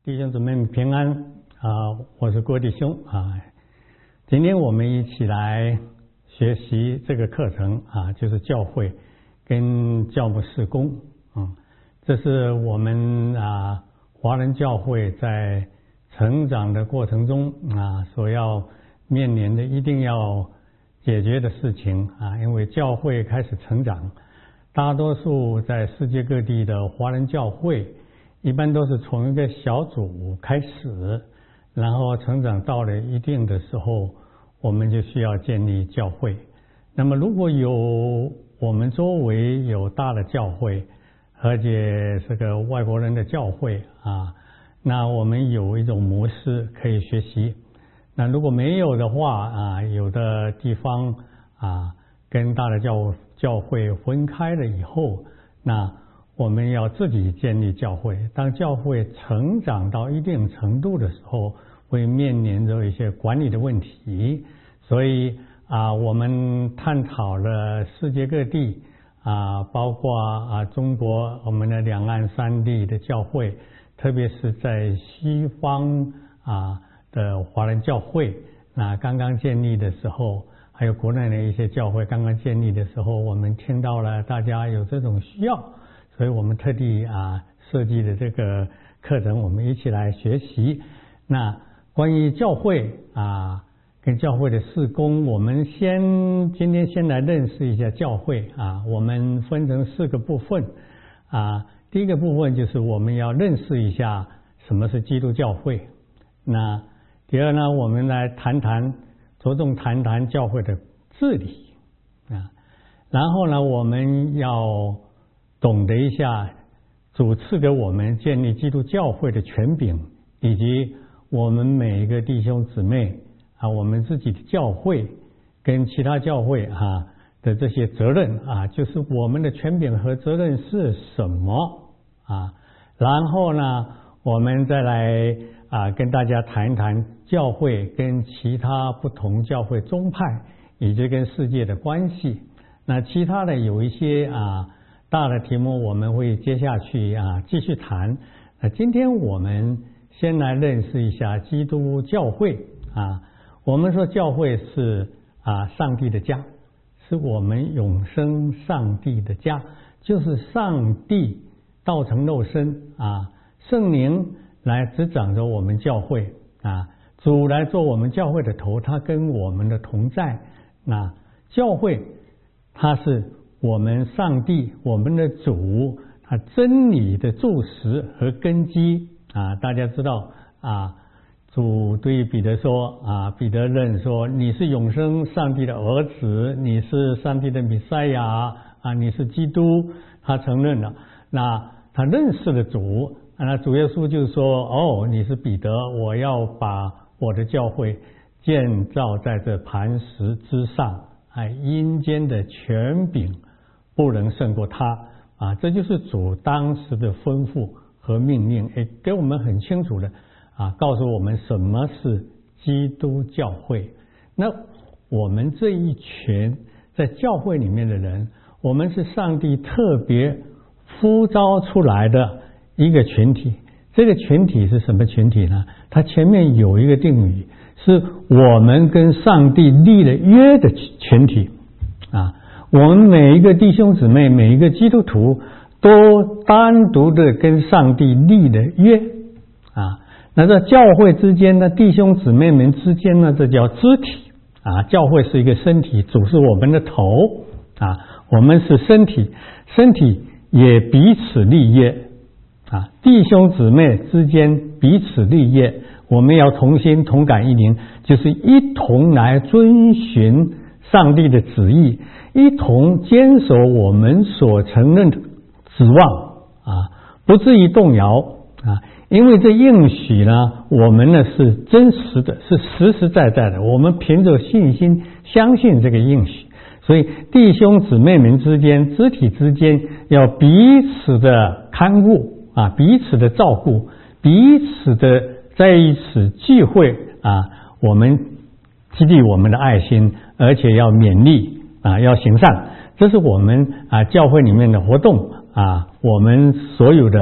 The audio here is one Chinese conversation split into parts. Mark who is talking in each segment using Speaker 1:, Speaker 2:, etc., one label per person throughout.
Speaker 1: 弟兄姊妹们平安我是郭弟兄今天我们一起来学习这个课程就是教会跟教牧事工这是我们华人教会在成长的过程中所要面临的一定要解决的事情因为教会开始成长，大多数在世界各地的华人教会一般都是从一个小组开始，然后成长到了一定的时候，我们就需要建立教会。那么如果有我们周围有大的教会，而且是个外国人的教会那我们有一种模式可以学习。那如果没有的话有的地方跟大的教会分开了以后，那我们要自己建立教会。当教会成长到一定程度的时候，会面临着一些管理的问题。所以我们探讨了世界各地包括中国我们的两岸三地的教会，特别是在西方的华人教会那刚刚建立的时候，还有国内的一些教会刚刚建立的时候，我们听到了大家有这种需要，所以我们特地设计的这个课程，我们一起来学习。那关于教会跟教会的事工，我们今天先来认识一下教会我们分成4个部分第一个部分就是我们要认识一下什么是基督教会。那第二呢，我们来着重谈谈教会的治理然后呢，我们要懂得一下主赐给我们建立基督教会的权柄，以及我们每一个弟兄姊妹我们自己的教会跟其他教会的这些责任就是我们的权柄和责任是什么然后呢，我们再来跟大家谈一谈教会跟其他不同教会宗派以及跟世界的关系。那其他的有一些大的题目我们会接下去继续谈。今天我们先来认识一下基督教会我们说教会是上帝的家，是我们永生上帝的家，就是上帝道成肉身圣灵来执掌着我们教会主来做我们教会的头，他跟我们的同在。那教会它是我们上帝我们的主他真理的柱石和根基大家知道主对彼得说彼得认说你是永生上帝的儿子，你是上帝的弥赛亚你是基督，他承认了。那他认识了主那主耶稣就说你是彼得，我要把我的教会建造在这磐石之上阴间的权柄不能胜过他这就是主当时的吩咐和命令给我们很清楚的告诉我们什么是基督教会。那我们这一群在教会里面的人，我们是上帝特别呼召出来的一个群体。这个群体是什么群体呢？它前面有一个定语，是我们跟上帝立了约的群体我们每一个弟兄姊妹，每一个基督徒都单独的跟上帝立了约那在教会之间呢，弟兄姊妹们之间呢，这叫肢体教会是一个身体，主是我们的头我们是身体，身体也彼此立约弟兄姊妹之间彼此立约，我们要同心同感一灵，就是一同来遵循上帝的旨意，一同坚守我们所承认的指望不至于动摇因为这应许呢，我们呢是真实的，是实实在在的，我们凭着信心相信这个应许。所以弟兄姊妹们之间，肢体之间要彼此的看顾彼此的照顾，彼此的在一起聚会我们激励我们的爱心，而且要勉励要行善。这是我们教会里面的活动我们所有的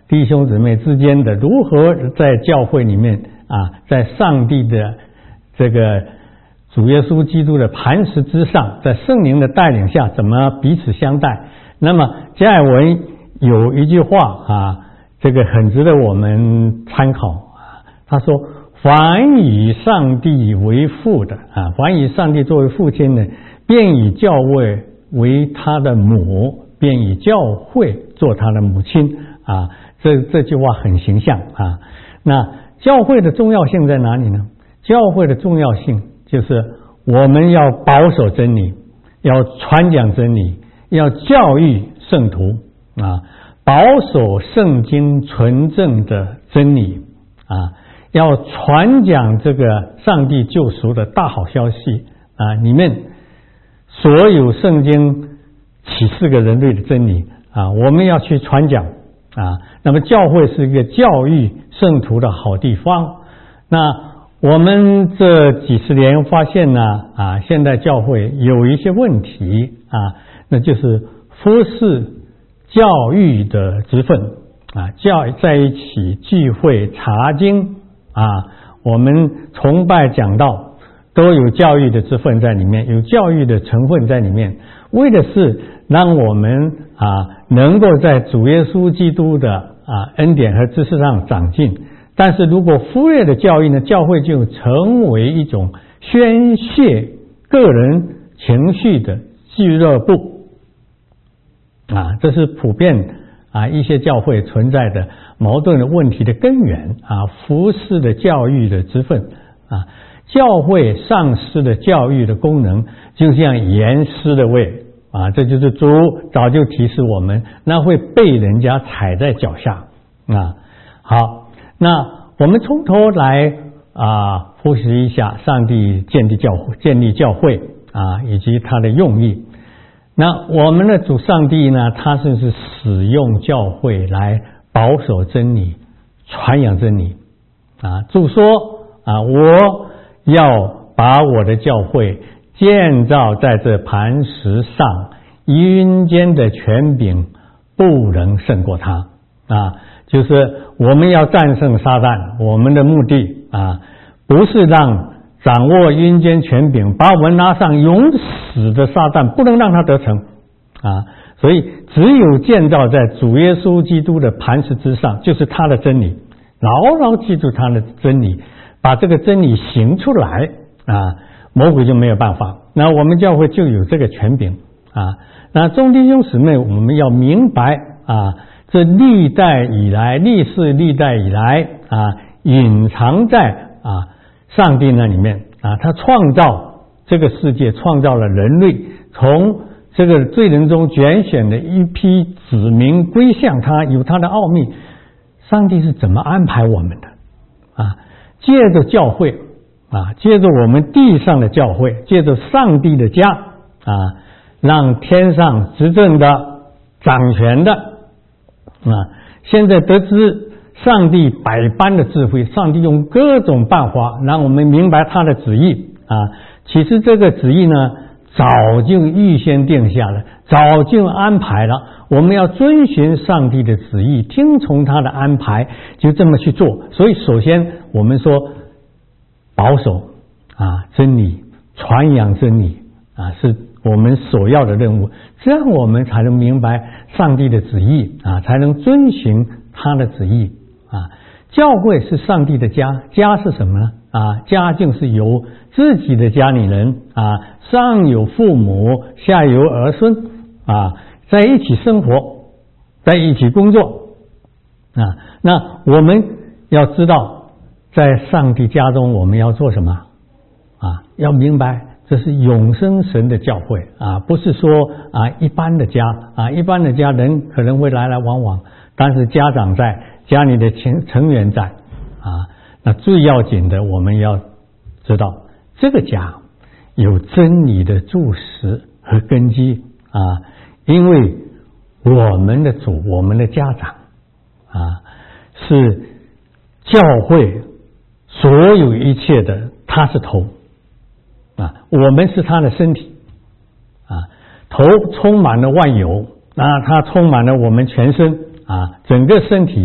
Speaker 1: 弟兄姊妹之间的如何在教会里面在上帝的这个主耶稣基督的磐石之上，在圣灵的带领下怎么彼此相待。那么加尔文有一句话这个很值得我们参考他说凡以上帝为父的凡以上帝作为父亲的，便以教会为他的母，便以教会做他的母亲这句话很形象那教会的重要性在哪里呢？教会的重要性就是我们要保守真理，要传讲真理，要教育圣徒保守圣经纯正的真理要传讲这个上帝救赎的大好消息里面所有圣经启示给人类的真理我们要去传讲那么教会是一个教育圣徒的好地方。那我们这几十年发现呢现在教会有一些问题那就是忽视教育的职分在一起聚会查经我们崇拜讲道都有教育的职分在里面，有教育的成分在里面，为的是让我们能够在主耶稣基督的恩典和知识上长进。但是如果忽略了教育呢，教会就成为一种宣泄个人情绪的俱乐部这是普遍一些教会存在的矛盾的问题的根源忽视的教育的职分教会丧失的教育的功能，就像盐失的味这就是主早就提示我们，那会被人家踩在脚下好，那我们从头来复习一下上帝建立教会以及他的用意。那我们的主上帝呢，他是使用教会来保守真理，传扬真理主说我要把我的教会建造在这磐石上，阴间的权柄不能胜过他就是我们要战胜撒旦，我们的目的不是让掌握阴间权柄把我们拉上永死的撒旦，不能让他得逞所以只有建造在主耶稣基督的磐石之上，就是他的真理，牢牢记住他的真理，把这个真理行出来魔鬼就没有办法。那我们教会就有这个权柄那众弟兄姊妹，我们要明白这历代以来隐藏在上帝那里面他创造这个世界，创造了人类，从这个罪人中拣选的一批子民归向他，有他的奥秘。上帝是怎么安排我们的借着教会借着我们地上的教会，借着上帝的家让天上执政的掌权的现在得知上帝百般的智慧，上帝用各种办法让我们明白他的旨意其实这个旨意呢早就预先定下了，早就安排了，我们要遵循上帝的旨意，听从他的安排，就这么去做。所以首先我们说保守真理，传扬真理是我们首要的任务，这样我们才能明白上帝的旨意才能遵循他的旨意教会是上帝的家，家是什么呢家就是由自己的家里人上有父母，下有儿孙在一起生活，在一起工作那我们要知道在上帝家中我们要做什么要明白这是永生神的教会不是说一般的家一般的家人可能会来来往往，但是家长在，家里的成员在那最要紧的我们要知道这个家有真理的柱石和根基因为我们的主，我们的家长是教会所有一切的，他是头我们是他的身体头充满了万有他充满了我们全身整个身体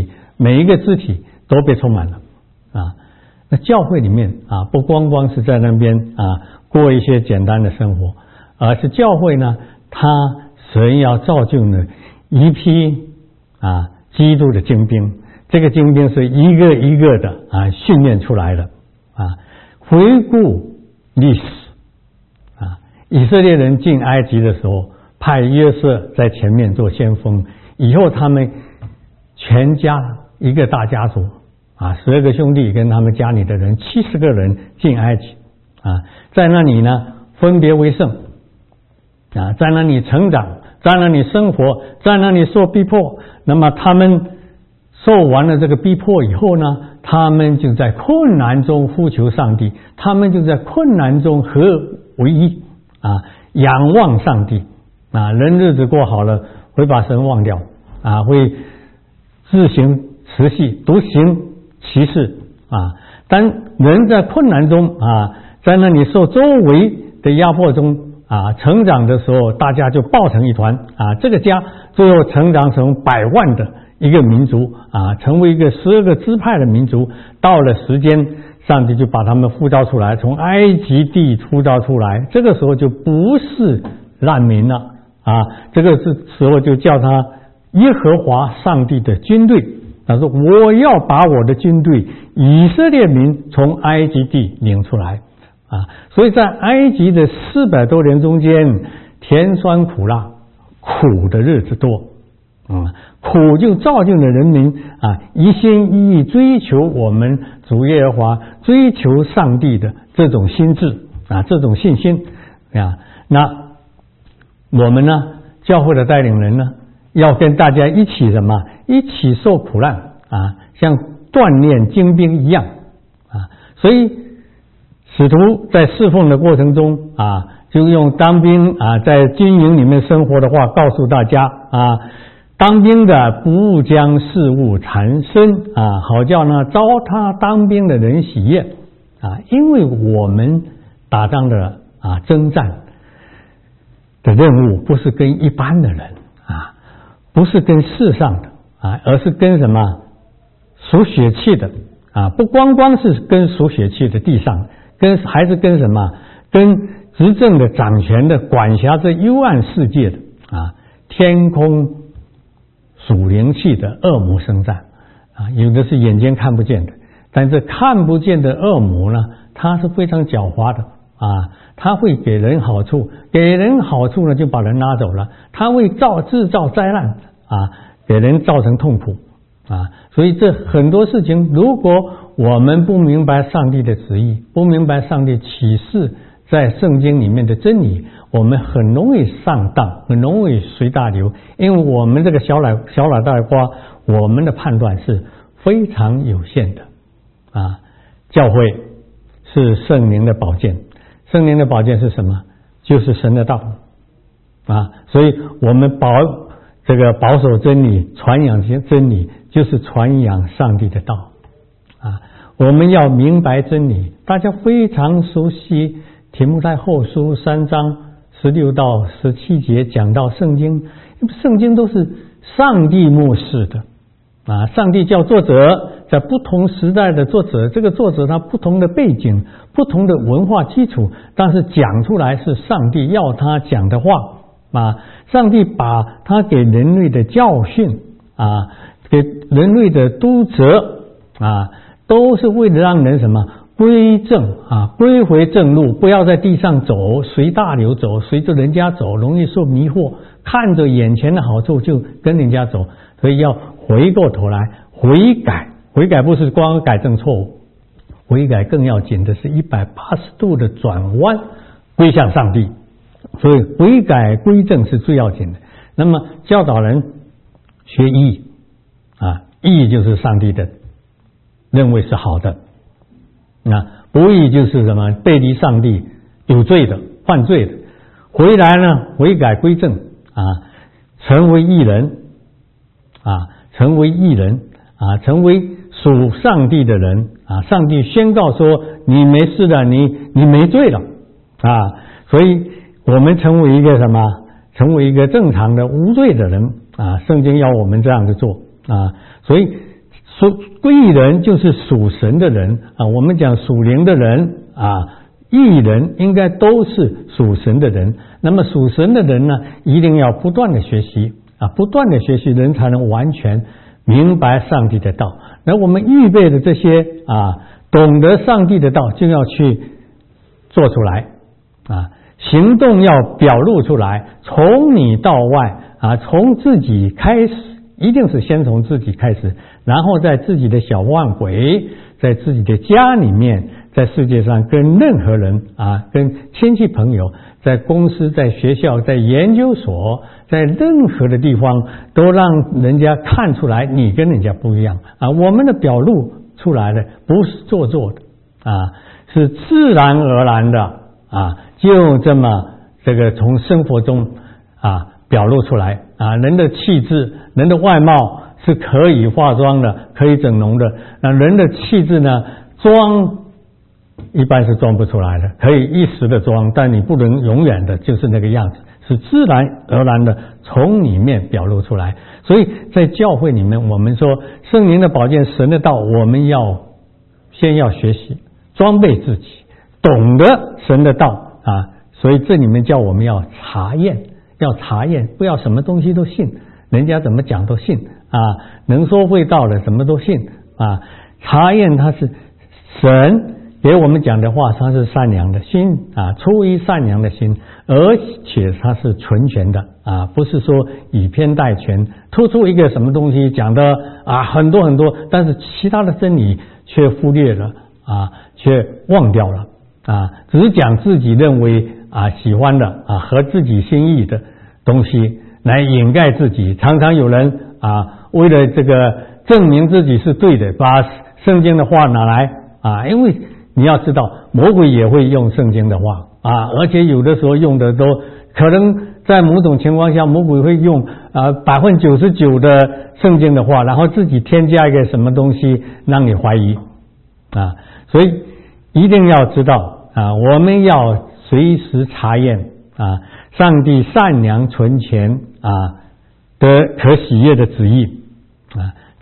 Speaker 1: 每一个肢体都被充满了啊。那教会里面啊，不光光是在那边啊过一些简单的生活，而是教会呢，神要造就呢一批啊基督的精兵，这个精兵是一个一个的啊训练出来的啊。回顾历史啊，以色列人进埃及的时候，派约瑟在前面做先锋，以后他们全家一个大家族啊，12个兄弟跟他们家里的人70个人进埃及啊，在那里呢分别为圣啊，在那里成长，在那里生活，在那里受逼迫。那么他们受完了这个逼迫以后呢，他们就在困难中呼求上帝，他们就在困难中合为一啊，仰望上帝啊。人日子过好了，会把神忘掉啊，会自行持续独行其事啊。当人在困难中啊，在那里受周围的压迫中啊成长的时候，大家就抱成一团啊，这个家最后成长成100万的一个民族啊，成为一个12个支派的民族。到了时间，上帝就把他们呼召出来，从埃及地呼召出来，这个时候就不是难民了啊，这个时候就叫他耶和华上帝的军队。他说我要把我的军队以色列民从埃及地领出来啊。所以在埃及的400多年中间，甜酸苦辣，苦的日子多苦就造就了人民啊一心一意追求我们主耶和华，追求上帝的这种心智啊，这种信心啊。那我们呢，教会的带领人呢，要跟大家一起什么？一起受苦难啊，像锻炼精兵一样啊。所以使徒在侍奉的过程中啊，就用当兵啊在军营里面生活的话告诉大家啊，当兵的不将事物缠身啊，好叫呢招他当兵的人喜悦啊。因为我们打仗的啊征战的任务不是跟一般的人啊，不是跟世上的啊，而是跟什么属血气的啊，不光光是跟属血气的地上，还是跟什么？跟执政的、掌权的、管辖这幽暗世界的啊，天空属灵气的恶魔征战啊。有的是眼睛看不见的，但这看不见的恶魔呢，它是非常狡猾的啊，它会给人好处，给人好处呢就把人拉走了，它会制造灾难啊，给人造成痛苦啊。所以这很多事情，如果我们不明白上帝的旨意，不明白上帝启示在圣经里面的真理，我们很容易上当，很容易随大流。因为我们这个小脑袋瓜，我们的判断是非常有限的啊。教会是圣灵的宝剑，圣灵的宝剑是什么？就是神的道啊。所以我们保守真理，传扬真理，就是传扬上帝的道啊。我们要明白真理，大家非常熟悉提摩太后书3章16到17节讲到圣经，圣经都是上帝默示的啊，上帝叫作者，在不同时代的作者，这个作者他不同的背景，不同的文化基础，但是讲出来是上帝要他讲的话啊。上帝把他给人类的教训啊，给人类的督责啊，都是为了让人什么归正啊，归回正路，不要在地上走，随大流走，随着人家走，容易受迷惑，看着眼前的好处就跟人家走。所以要回过头来悔改，悔改不是光改正错误，悔改更要紧的是180度的转弯，归向上帝。所以悔改归正是最要紧的。那么教导人学义啊，义就是上帝的认为是好的，那不义就是什么？背离上帝，有罪的，犯罪的。回来呢，悔改归正啊，成为义人啊，成为义人啊，成为属上帝的人啊。上帝宣告说你没事的，你没罪了啊。所以我们成为一个什么？成为一个正常的无罪的人啊。圣经要我们这样子做啊。所以义人就是属神的人啊，我们讲属灵的人啊，义人应该都是属神的人。那么属神的人呢，一定要不断的学习啊，不断的学习，人才能完全明白上帝的道。那我们预备的这些啊，懂得上帝的道，就要去做出来啊，行动要表露出来，从里到外啊，从自己开始，一定是先从自己开始，然后在自己的小范围，在自己的家里面，在世界上跟任何人啊，跟亲戚朋友，在公司，在学校，在研究所，在任何的地方，都让人家看出来你跟人家不一样啊。我们的表露出来的不是做作的啊，是自然而然的啊，就这么这个从生活中啊表露出来啊。人的气质，人的外貌是可以化妆的，可以整容的。那人的气质呢，装一般是装不出来的，可以一时的装，但你不能永远的就是那个样子，是自然而然的从里面表露出来。所以在教会里面，我们说圣灵的宝剑，神的道，我们先要学习，装备自己，懂得神的道啊。所以这里面叫我们要查验，不要什么东西都信，人家怎么讲都信啊，能说会道的什么都信啊。查验它是神给我们讲的话，它是善良的心啊，出于善良的心，而且它是纯全的啊，不是说以偏概全，突出一个什么东西讲的啊很多很多，但是其他的真理却忽略了啊，却忘掉了啊，只是讲自己认为啊喜欢的啊合自己心意的东西来掩盖自己。常常有人啊为了这个证明自己是对的，把圣经的话拿来啊，因为你要知道魔鬼也会用圣经的话啊，而且有的时候用的都可能在某种情况下，魔鬼会用99%的圣经的话，然后自己添加一个什么东西让你怀疑啊。所以一定要知道啊，我们要随时查验啊上帝善良纯全啊的可喜悦的旨意啊。